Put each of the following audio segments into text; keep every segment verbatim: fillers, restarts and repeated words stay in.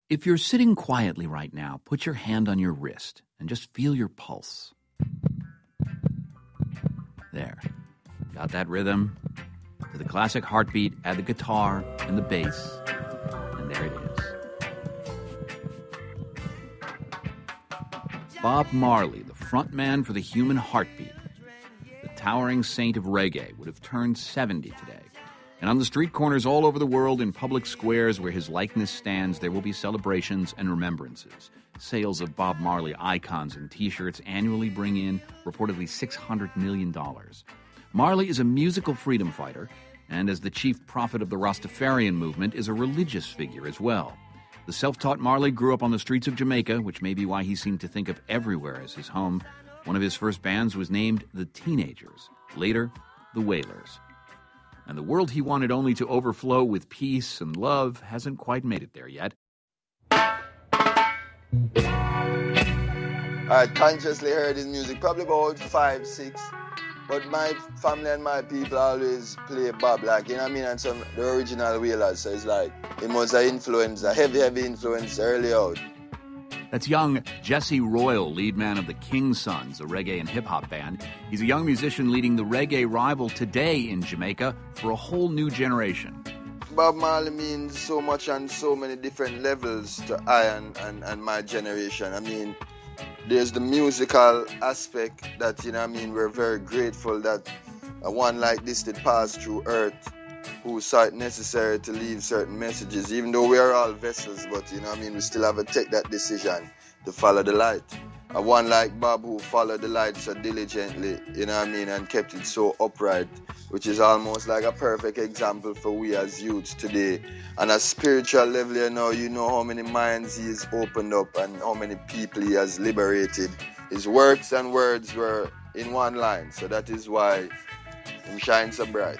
If you're sitting quietly right now, put your hand on your wrist and just feel your pulse. There. Got that rhythm? To the classic heartbeat, add the guitar and the bass, and there it is. Bob Marley, the front man for the human heartbeat, the towering saint of reggae, would have turned seventy today. And on the street corners all over the world, in public squares where his likeness stands, there will be celebrations and remembrances. Sales of Bob Marley icons and T-shirts annually bring in reportedly six hundred million dollars. Marley is a musical freedom fighter, and as the chief prophet of the Rastafarian movement, is a religious figure as well. The self-taught Marley grew up on the streets of Jamaica, which may be why he seemed to think of everywhere as his home. One of his first bands was named The Teenagers, later The Wailers. And the world he wanted only to overflow with peace and love hasn't quite made it there yet. I consciously heard his music, probably about five, six. But my family and my people always play Bob, like, you know what I mean? And some the original Wailers, so it's like, it was an influence, a heavy, heavy influence early out. That's young Jesse Royal, lead man of the King Sons, a reggae and hip-hop band. He's a young musician leading the reggae rival today in Jamaica for a whole new generation. Bob Marley means so much on so many different levels to I and, and, and my generation. I mean, there's the musical aspect that, you know what I mean, we're very grateful that a one like this did pass through earth, who saw it necessary to leave certain messages, even though we are all vessels, but, you know what I mean, we still have to take that decision to follow the light. A one like Bob who followed the light so diligently, you know what I mean, and kept it so upright, which is almost like a perfect example for we as youths today. On a spiritual level, you know, you know how many minds he has opened up and how many people he has liberated. His works and words were in one line, so that is why he shines so bright.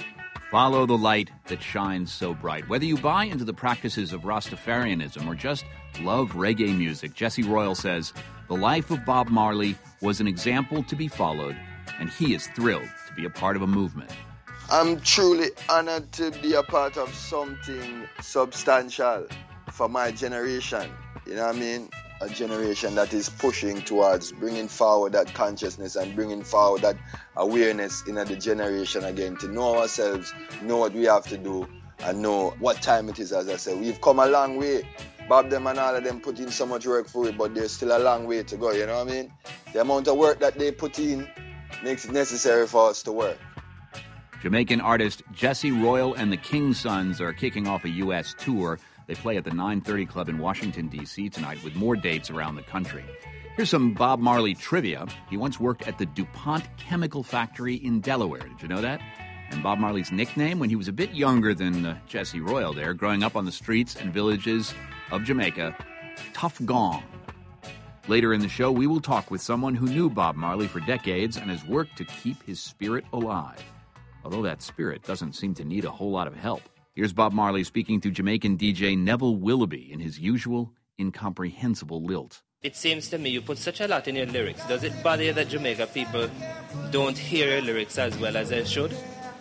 Follow the light that shines so bright. Whether you buy into the practices of Rastafarianism or just love reggae music, Jesse Royal says the life of Bob Marley was an example to be followed, and he is thrilled to be a part of a movement. I'm truly honored to be a part of something substantial for my generation. You know what I mean? A generation that is pushing towards bringing forward that consciousness and bringing forward that awareness in the generation again, to know ourselves, know what we have to do, and know what time it is. As I said, we've come a long way. Bob them and all of them put in so much work for it, but there's still a long way to go, you know what I mean? The amount of work that they put in makes it necessary for us to work. Jamaican artist Jesse Royal and the King Sons are kicking off a U S tour. They play at the nine thirty Club in Washington, D C tonight with more dates around the country. Here's some Bob Marley trivia. He once worked at the DuPont Chemical Factory in Delaware. Did you know that? And Bob Marley's nickname when he was a bit younger than uh, Jesse Royal there, growing up on the streets and villages of Jamaica, Tough Gong. Later in the show, we will talk with someone who knew Bob Marley for decades and has worked to keep his spirit alive. Although that spirit doesn't seem to need a whole lot of help. Here's Bob Marley speaking to Jamaican D J Neville Willoughby in his usual, incomprehensible lilt. It seems to me you put such a lot in your lyrics. Does it bother you that Jamaica people don't hear your lyrics as well as they should?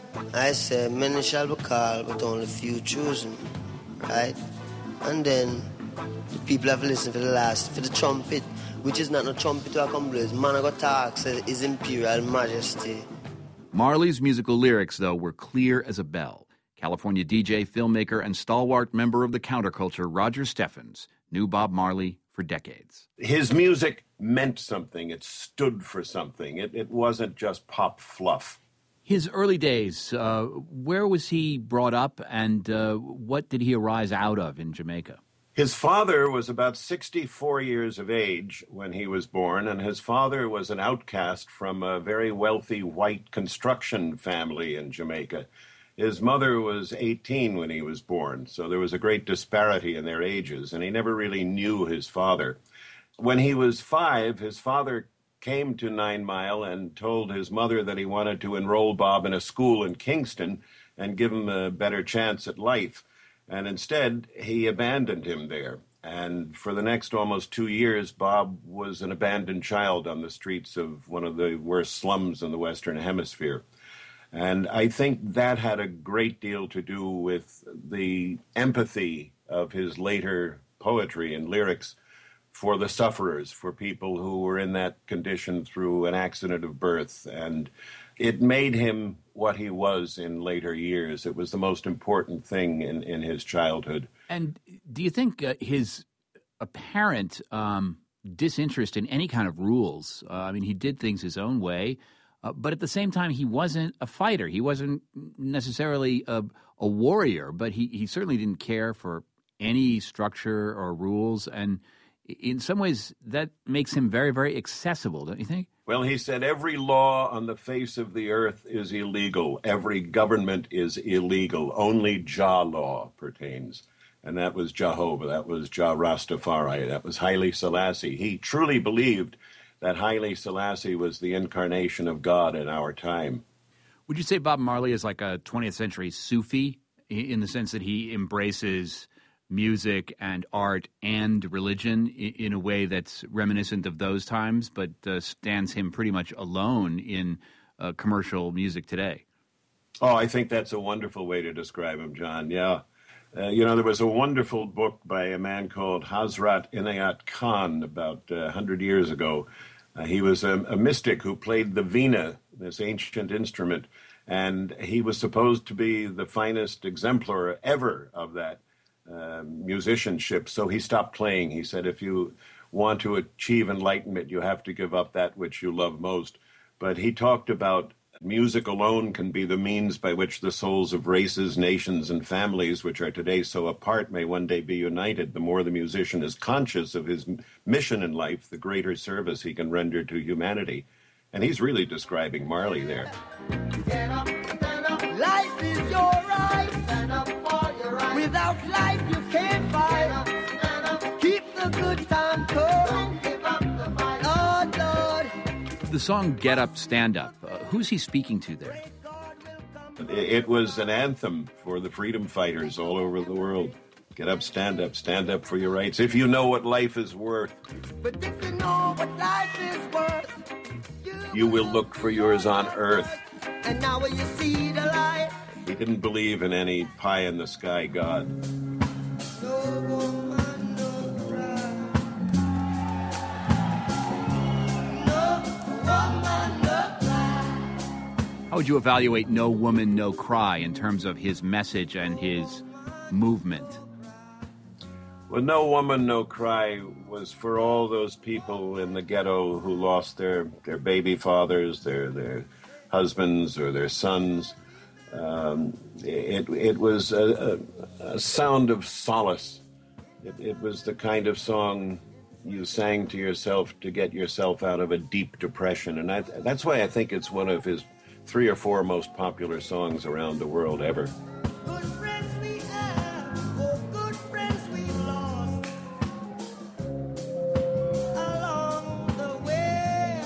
I say, many shall be called, but only few chosen, right? And then the people have listened for the last, for the trumpet, which is not no trumpet to accomplish. Man, I got talk, says His Imperial Majesty. Marley's musical lyrics, though, were clear as a bell. California D J, filmmaker, and stalwart member of the counterculture, Roger Steffens, knew Bob Marley for decades. His music meant something. It stood for something. It, it wasn't just pop fluff. His early days, uh, where was he brought up, and uh, what did he arise out of in Jamaica? His father was about sixty-four years of age when he was born, and his father was an outcast from a very wealthy white construction family in Jamaica. His mother was eighteen when he was born, so there was a great disparity in their ages, and he never really knew his father. When he was five, his father came to Nine Mile and told his mother that he wanted to enroll Bob in a school in Kingston and give him a better chance at life. And instead, he abandoned him there. And for the next almost two years, Bob was an abandoned child on the streets of one of the worst slums in the Western Hemisphere. And I think that had a great deal to do with the empathy of his later poetry and lyrics for the sufferers, for people who were in that condition through an accident of birth. And it made him what he was in later years. It was the most important thing in, in his childhood. And do you think uh, his apparent um, disinterest in any kind of rules, uh, I mean, he did things his own way, uh, but at the same time, he wasn't a fighter. He wasn't necessarily a, a warrior, but he, he certainly didn't care for any structure or rules. And in some ways, that makes him very, very accessible, don't you think? Well, he said every law on the face of the earth is illegal. Every government is illegal. Only Jah law pertains. And that was Jehovah. That was Jah Rastafari. That was Haile Selassie. He truly believed that Haile Selassie was the incarnation of God in our time. Would you say Bob Marley is like a twentieth century Sufi in the sense that he embraces music and art and religion in a way that's reminiscent of those times, but uh, stands him pretty much alone in uh, commercial music today? Oh, I think that's a wonderful way to describe him, John. Yeah. Uh, you know, there was a wonderful book by a man called Hazrat Inayat Khan about uh, one hundred years ago. Uh, he was a, a mystic who played the veena, this ancient instrument, and he was supposed to be the finest exemplar ever of that Uh, musicianship, so he stopped playing. He said, if you want to achieve enlightenment, you have to give up that which you love most. But he talked about music alone can be the means by which the souls of races, nations, and families, which are today so apart, may one day be united. The more the musician is conscious of his mission in life, the greater service he can render to humanity. And he's really describing Marley there. Stand up, stand up. Life is your right. Stand up for your right. Without life you can't fight. Stand up, stand up. Keep the good time coming. Don't give up the fight. Lord, Lord. The song Get Up, Stand Up, uh, who's he speaking to there? It was an anthem for the freedom fighters all over the world. Get up, stand up, stand up for your rights. If you know what life is worth, But if you know what life is worth, you will look for yours on earth. and now when you see the light, He didn't believe in any pie-in-the-sky God. no woman, no cry. No woman, no cry. How would you evaluate No Woman, No Cry in terms of his message and his movement? Well, No Woman, No Cry was for all those people in the ghetto who lost their, their baby fathers, their, their husbands, or their sons. Um, it, it was a, a, a sound of solace. It, it was the kind of song you sang to yourself to get yourself out of a deep depression. And I, that's why I think it's one of his three or four most popular songs around the world ever. Good friends we have, oh good friends we lost along the way.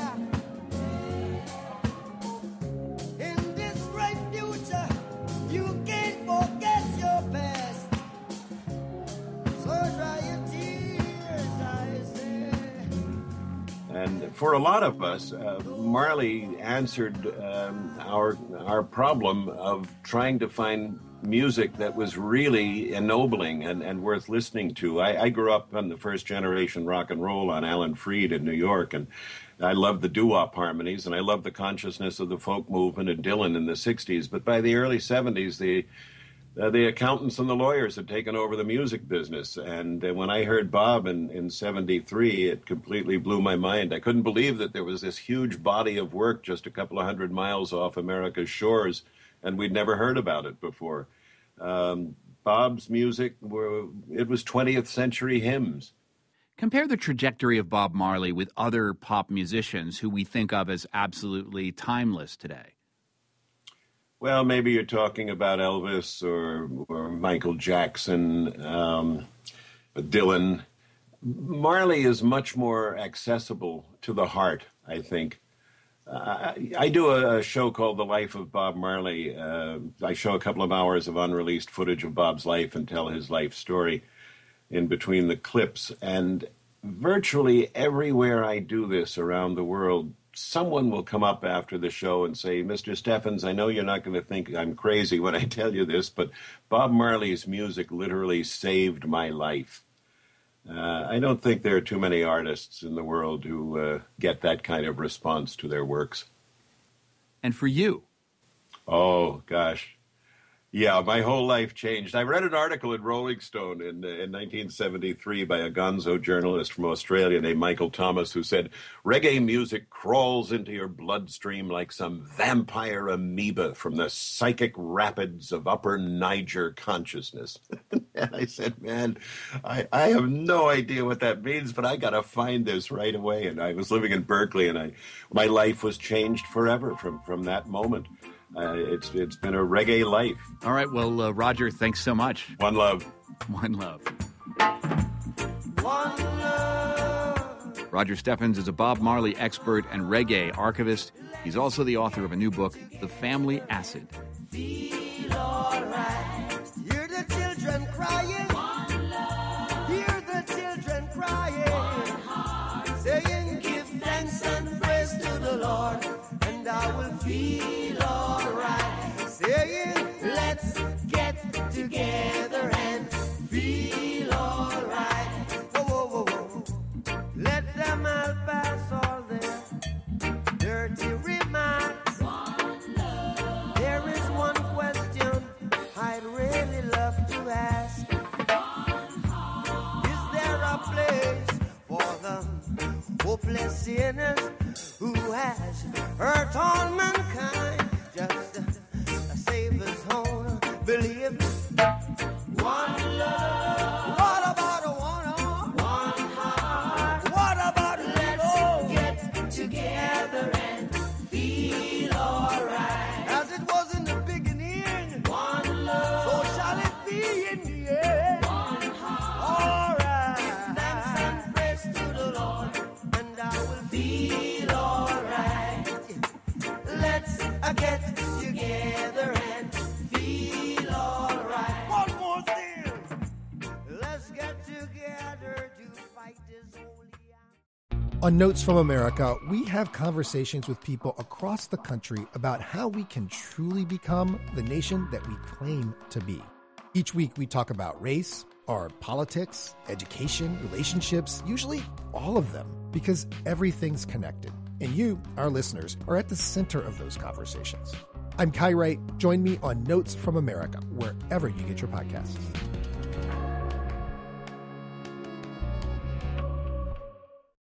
In this bright future, you can't forget your past. So dry your tears, I say. And for a lot of us, uh, Marley answered um, our our problem of trying to find music that was really ennobling and, and worth listening to. I, I grew up on the first generation rock and roll on Alan Freed in New York, and I loved the doo-wop harmonies, and I loved the consciousness of the folk movement and Dylan in the sixties. But by the early seventies, the Uh, the accountants and the lawyers had taken over the music business. And uh, when I heard Bob in, in seventy-three, it completely blew my mind. I couldn't believe that there was this huge body of work just a couple of hundred miles off America's shores, and we'd never heard about it before. Um, Bob's music, were, it was twentieth century hymns. Compare the trajectory of Bob Marley with other pop musicians who we think of as absolutely timeless today. Well, maybe you're talking about Elvis or, or Michael Jackson, um, Dylan. Marley is much more accessible to the heart, I think. Uh, I do a, a show called The Life of Bob Marley. Uh, I show a couple of hours of unreleased footage of Bob's life and tell his life story in between the clips. And virtually everywhere I do this around the world, someone will come up after the show and say, Mister Steffens, I know you're not going to think I'm crazy when I tell you this, but Bob Marley's music literally saved my life. I don't think there are too many artists in the world who uh, get that kind of response to their works. And for you? Oh, gosh. Yeah, my whole life changed. I read an article in Rolling Stone in, in nineteen seventy-three by a gonzo journalist from Australia named Michael Thomas, who said, reggae music crawls into your bloodstream like some vampire amoeba from the psychic rapids of Upper Niger consciousness. And I said, man, I, I have no idea what that means, but I got to find this right away. And I was living in Berkeley, and I my life was changed forever from, from that moment. Uh, it's it's been a reggae life. All right. Well, uh, Roger, thanks so much. One love. One love. One love. Roger Steffens is a Bob Marley expert and reggae archivist. He's also the author of a new book, The Family Acid. Feel all right. Hear the children crying. One love. Hear the children crying. One heart. Saying, give thanks and praise to the Lord, and I will feel all right. Saying, let's get together and feel all right. Whoa, whoa, whoa, whoa. Let them all pass all their dirty remarks. One love. There is one question I'd really love to ask. One heart. Is there a place for the hopeless sinners who has hurt all mankind? Just a Savior's own belief. One love. What about a one arm? One heart. What about let's get together and feel alright? As it was in the beginning. One love. So shall it be in the end. One heart. Alright. Thanks and praise to the Lord, and I will feel alright. Let's uh, get together and feel alright. One more thing. Let's get together to fight this holy hour. On Notes from America, we have conversations with people across the country about how we can truly become the nation that we claim to be. Each week we talk about race, our politics, education, relationships, usually all of them, because everything's connected. And you, our listeners, are at the center of those conversations. I'm Kai Wright. Join me on Notes from America, wherever you get your podcasts.